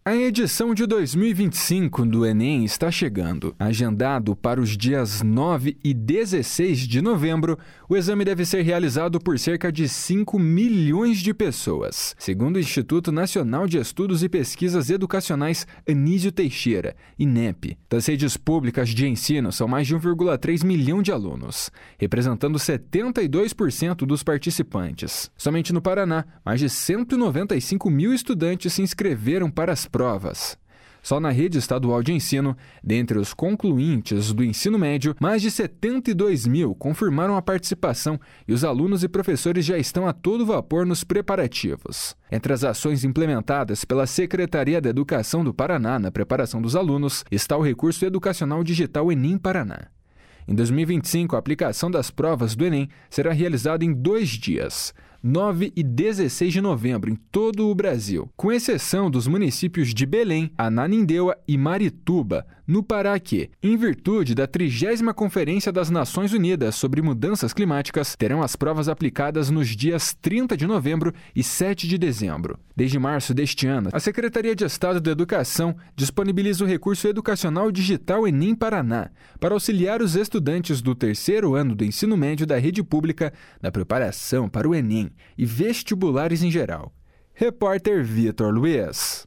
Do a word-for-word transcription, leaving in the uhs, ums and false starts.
A edição de dois mil e vinte e cinco do Enem está chegando. Agendado para os dias nove e dezesseis de novembro, o exame deve ser realizado por cerca de cinco milhões de pessoas. Segundo o Instituto Nacional de Estudos e Pesquisas Educacionais Anísio Teixeira, INEP, das redes públicas de ensino são mais de um vírgula três milhão de alunos, representando setenta e dois por cento dos participantes. Somente no Paraná, mais de cento e noventa e cinco mil estudantes se inscreveram para as provas. Só na rede estadual de ensino, dentre os concluintes do ensino médio, mais de setenta e dois mil confirmaram a participação e os alunos e professores já estão a todo vapor nos preparativos. Entre as ações implementadas pela Secretaria da Educação do Paraná na preparação dos alunos está o recurso educacional digital Enem Paraná. Em dois mil e vinte e cinco, a aplicação das provas do Enem será realizada em dois dias, nove e dezesseis de novembro, em todo o Brasil, com exceção dos municípios de Belém, Ananindeua e Marituba, no Pará que, em virtude da trigésima Conferência das Nações Unidas sobre Mudanças Climáticas, terão as provas aplicadas nos dias trinta de novembro e sete de dezembro. Desde março deste ano, a Secretaria de Estado da Educação disponibiliza o recurso educacional digital Enem Paraná para auxiliar os estudantes do terceiro ano do ensino médio da rede pública na preparação para o Enem e vestibulares em geral. Repórter Vitor Luiz.